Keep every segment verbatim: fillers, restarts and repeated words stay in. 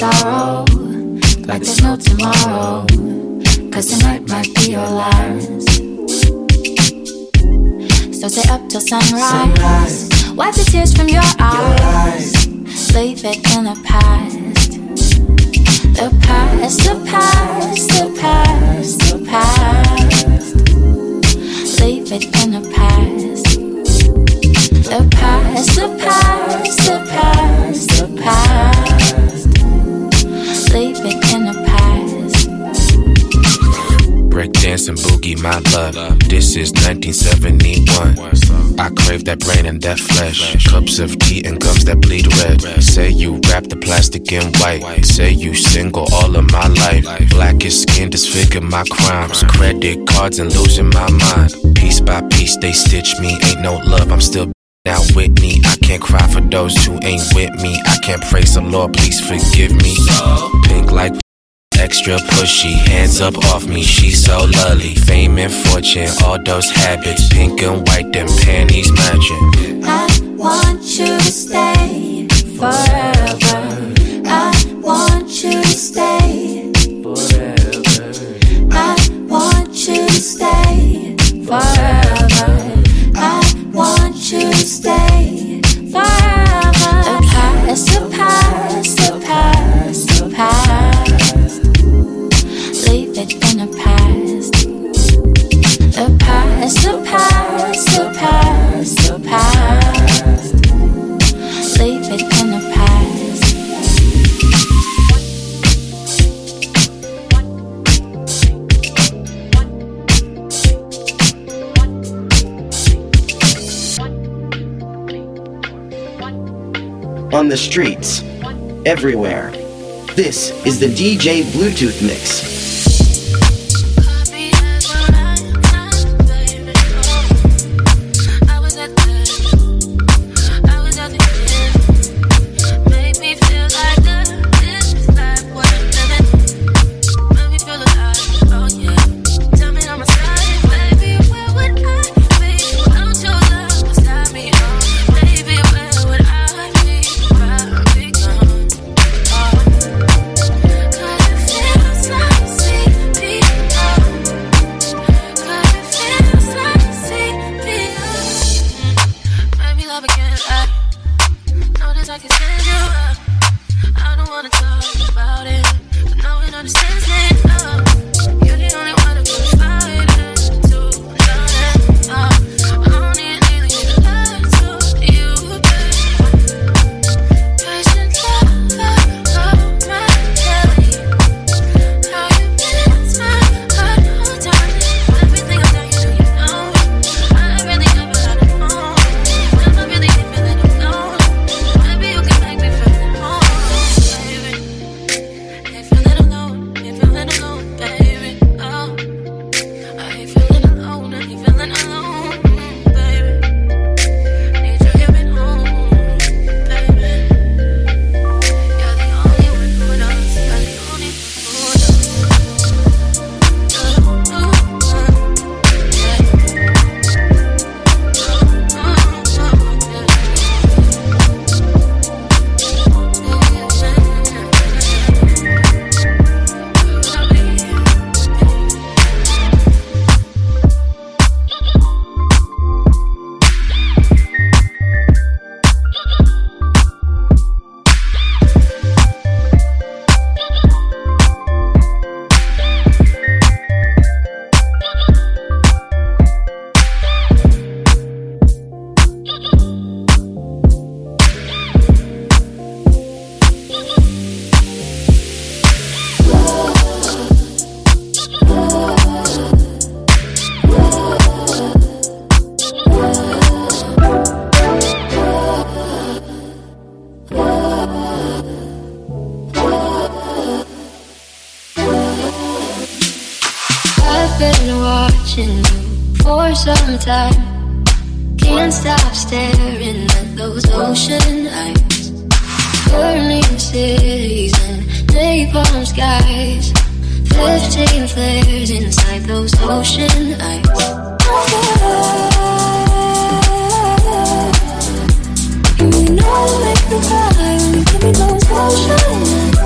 sorrow, like there's no tomorrow, cause tonight might be your last. So stay up till sunrise, sunrise. Wipe the tears from your eyes, leave it in the past. The past, the past, the past, the past. Leave it in the past. The past, the past, the past, the past. Leave it in the past. Breakdance and boogie, my love. This is nineteen seventy-one. I crave that brain and that flesh. Cups of tea and gums that bleed red. Say you wrap the plastic in white. Say you single all of my life. Blackest skin disfigure my crimes. Credit cards and losing my mind. Piece by piece they stitch me. Ain't no love, I'm still now Whitney. I can't cry for those who ain't with me. I can't praise the Lord, please forgive me. Pink like extra pushy, hands up off me, she's so lovely. Fame and fortune, all those habits, pink and white, them panties matching. I want you to stay forever. I want you to stay forever. I want you to stay forever. I want you to stay forever. The past, the past, the past, the past. Leave it in the past. The past, the past, the past, the past. Leave it in the past. On the streets, everywhere. This is the D J Bluetooth Mix. some time. Can't stop staring at those ocean eyes. Burning cities and napalm skies. Fifteen flares inside those ocean eyes. You know I make me cry when you give me those ocean eyes.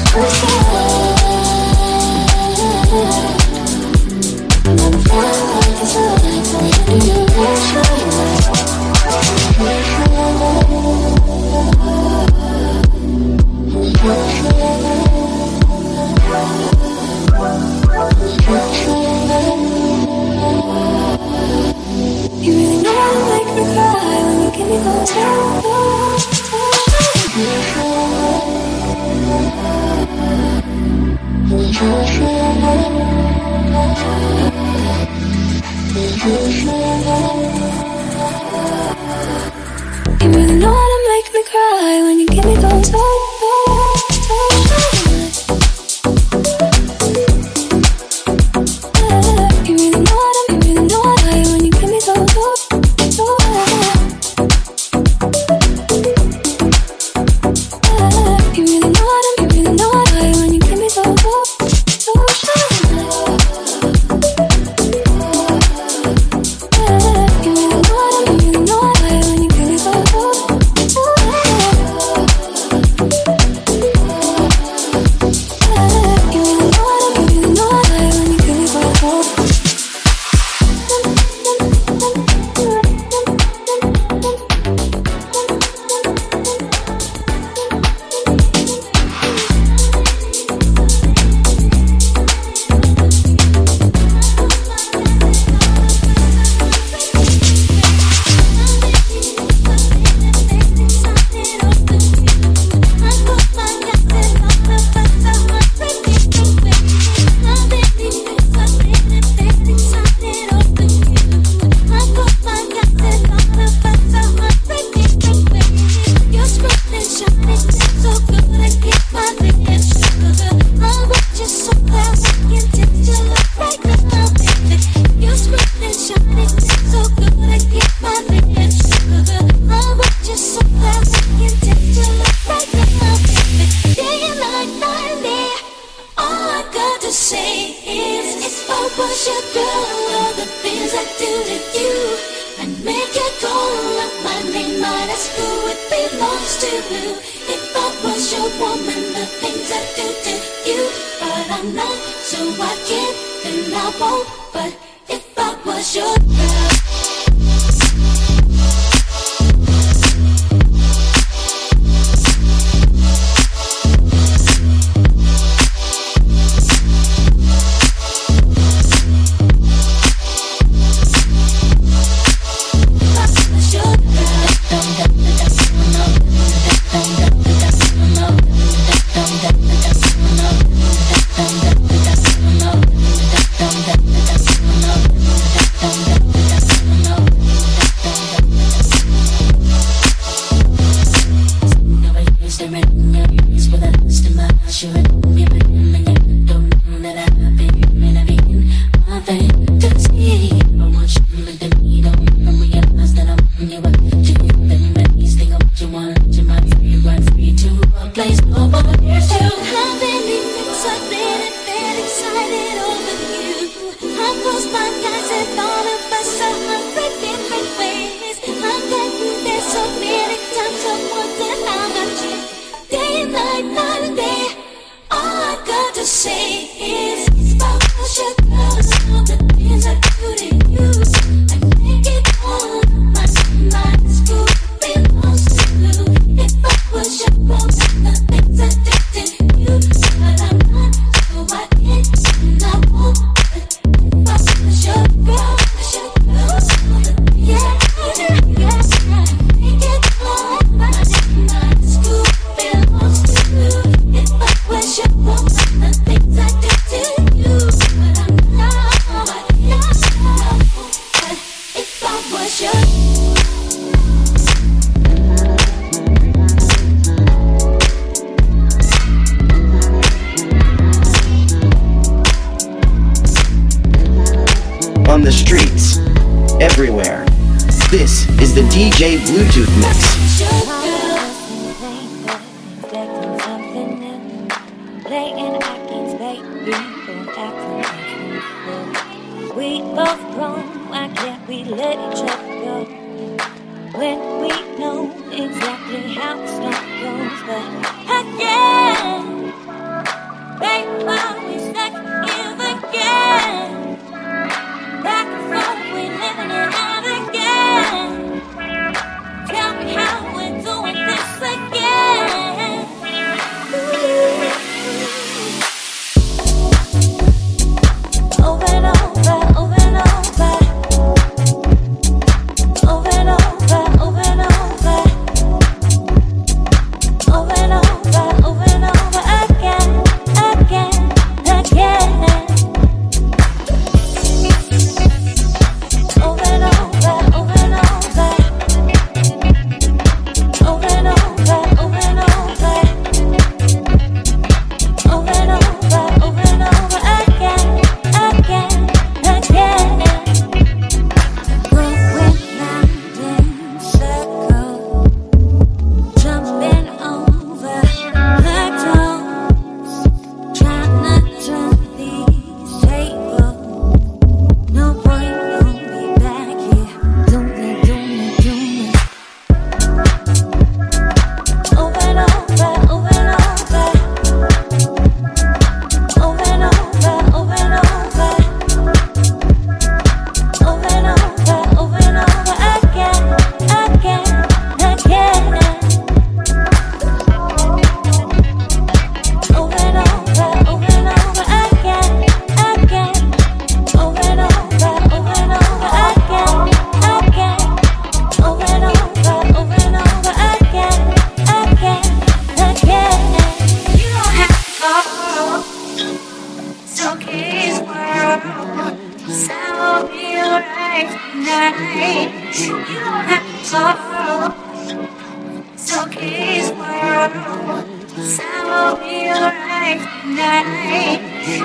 On the streets, everywhere. This is the D J Bluetooth Mix. We both grown, why can't we let each other go? When we know exactly how the story goes, but again, night. You don't have to talk. It's okay, world. Sound will be alright tonight.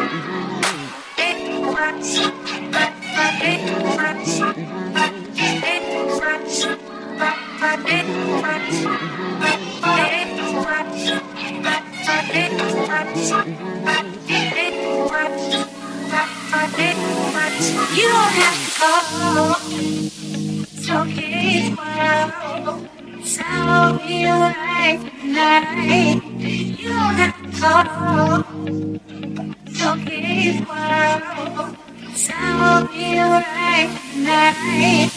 It works, but but it works, but it works, but but it works, but but it works, but but it works, but it works, but but it works. You don't have to call. It's okay, world. Sound will be alright tonight. You don't have to call. It's okay, world. Sound will be alright tonight.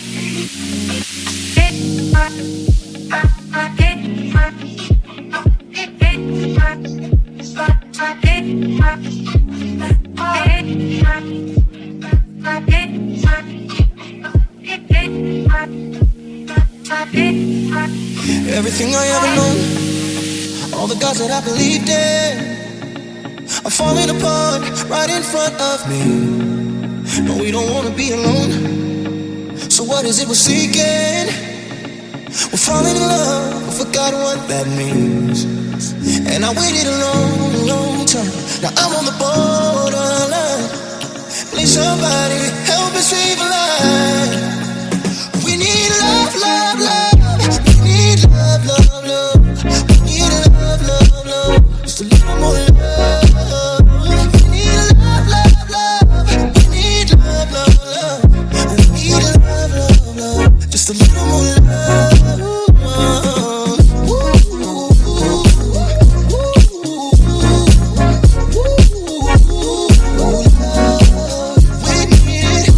It works, but but it works, it it works, but but it works, but it works, but it works, it it works, but it works. Everything I ever known, all the gods that I believed in, are falling apart right in front of me. No, we don't wanna be alone. So what is it we're seeking? We're falling in love, I forgot what that means. And I waited a long, long time. Now I'm on the borderline. Please somebody help me save a life. We need love, love, love. Love, love, love. We need love, love, love. Just a little more love. We need love, love, love. We need love, love, love. We need love, love, love. Just a little more love. Ooh, ooh, ooh, we need.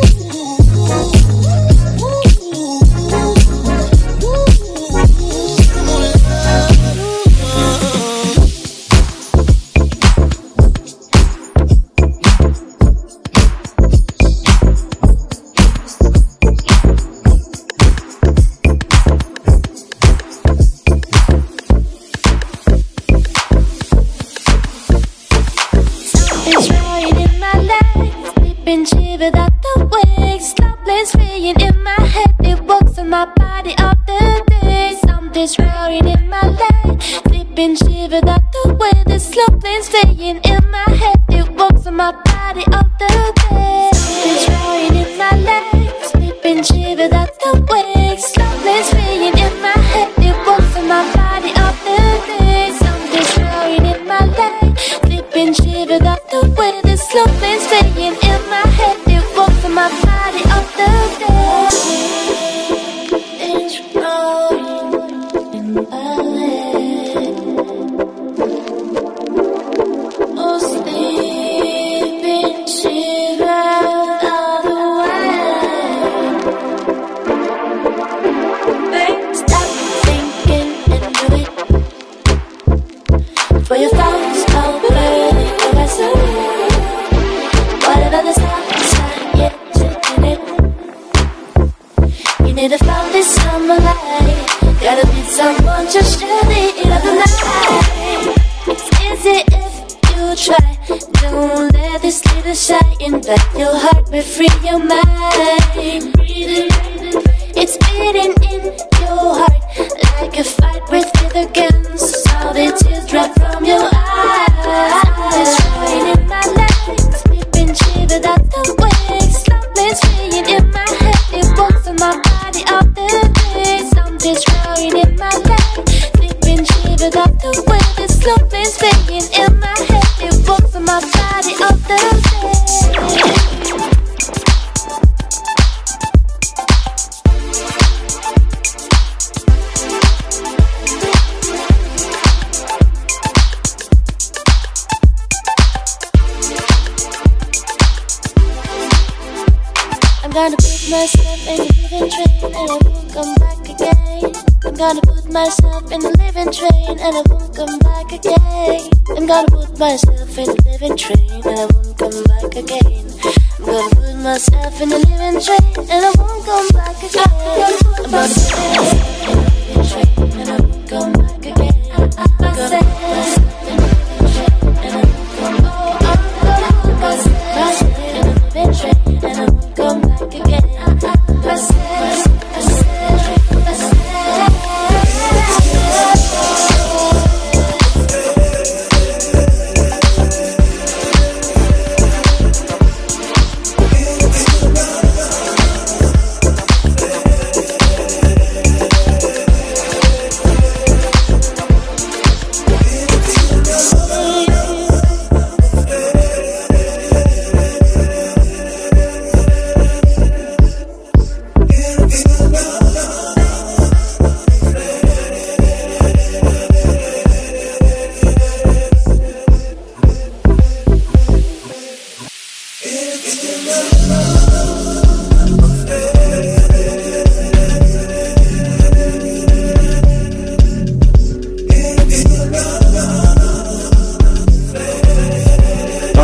Myself in the living train, and I won't come back again. I'm gonna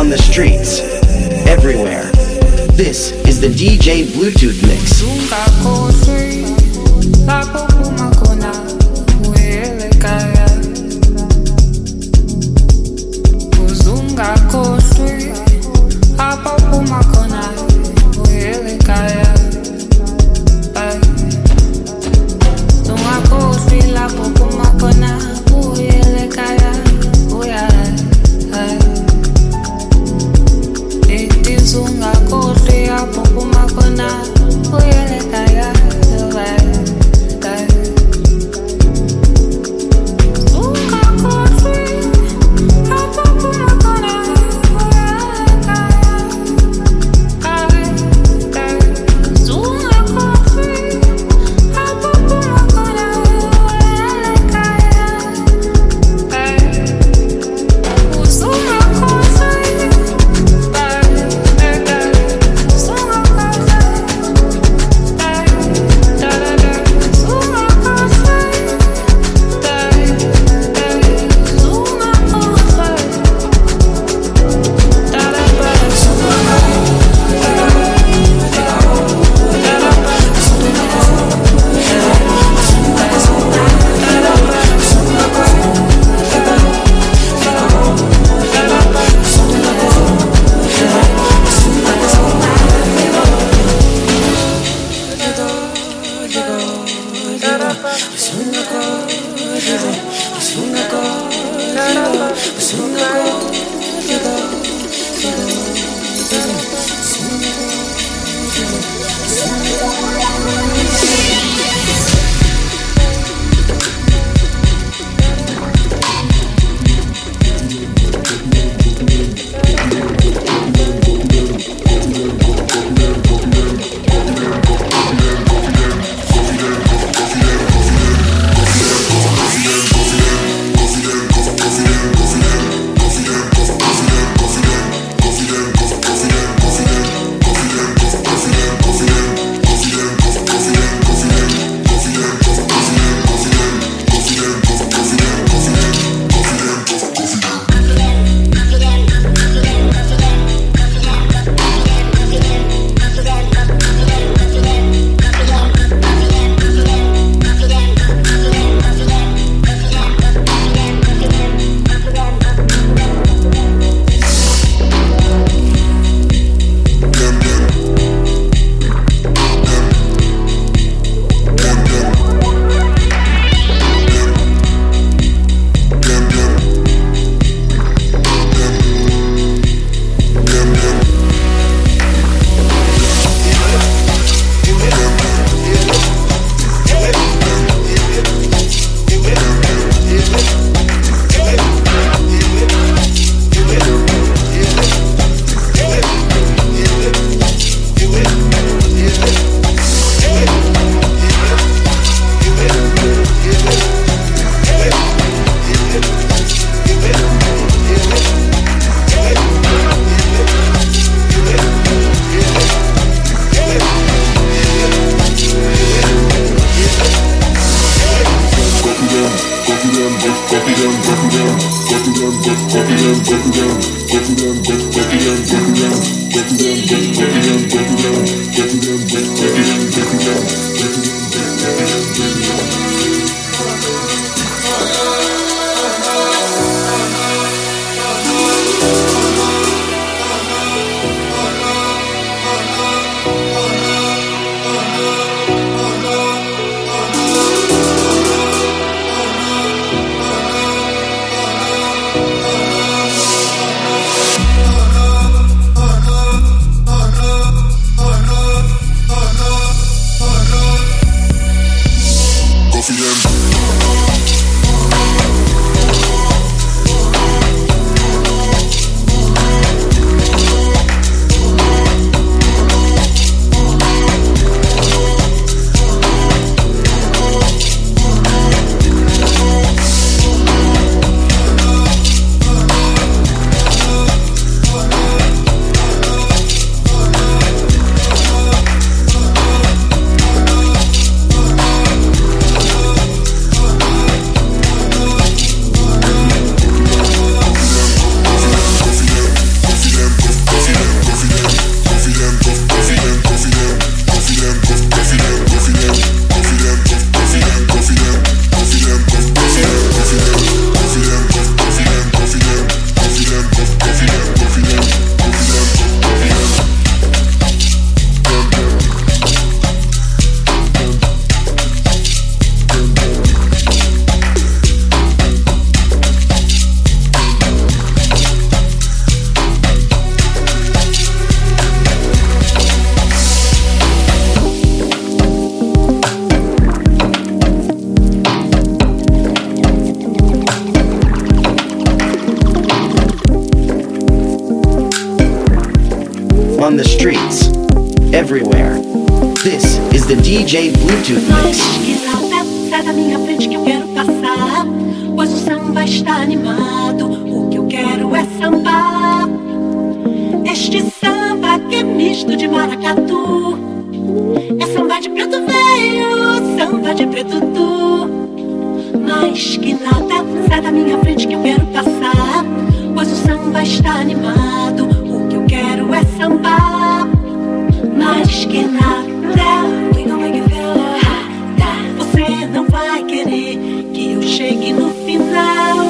on the streets, everywhere. This is the D J Bluetooth Mix. on the streets, everywhere. This is the D J Bluetooth Mix. Sai da minha frente que eu quero passar, pois o samba está animado. O que eu quero é sambar. Este samba que é misto de maracatu. É samba de preto velho, samba de preto tu. Mais que nada, sai da minha frente que eu quero passar, pois o samba está animado. O que eu quero é sambar. Mais que nada, we gon' make you feel hot. Você não vai querer que eu chegue no final.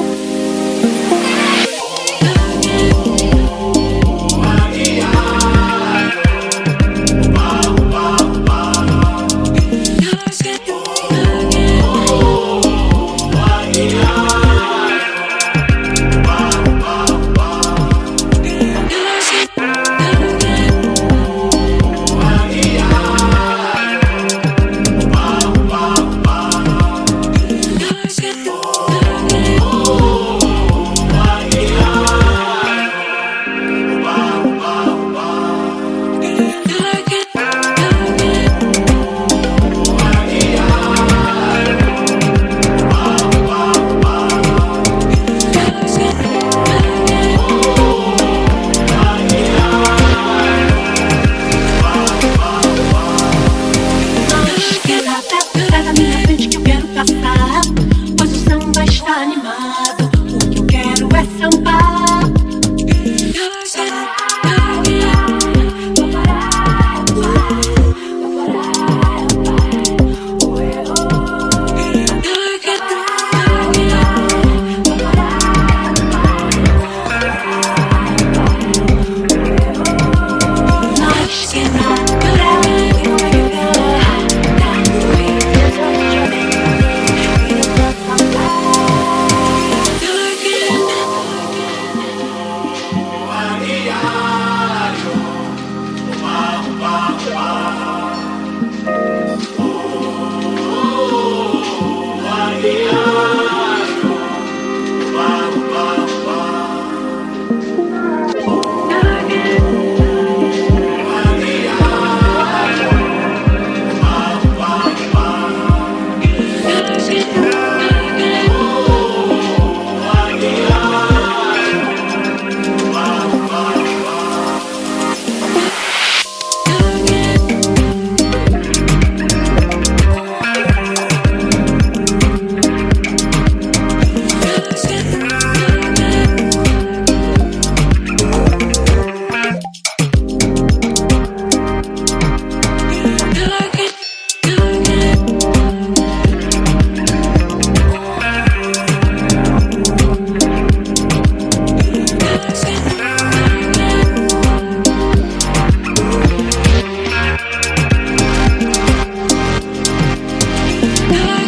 No.